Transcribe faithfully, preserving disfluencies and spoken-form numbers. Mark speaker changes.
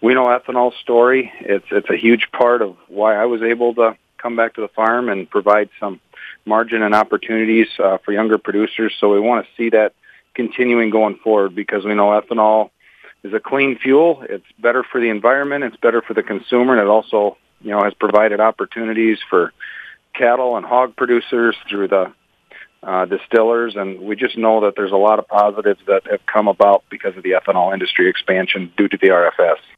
Speaker 1: we know ethanol's story. It's it's a huge part of why I was able to come back to the farm and provide some margin and opportunities uh, for younger producers. So we want to see that continuing going forward, because we know ethanol is a clean fuel. It's better for the environment. It's better for the consumer, and it also, you know, has provided opportunities for cattle and hog producers through the uh, distillers. And we just know that there's a lot of positives that have come about because of the ethanol industry expansion due to the R F S.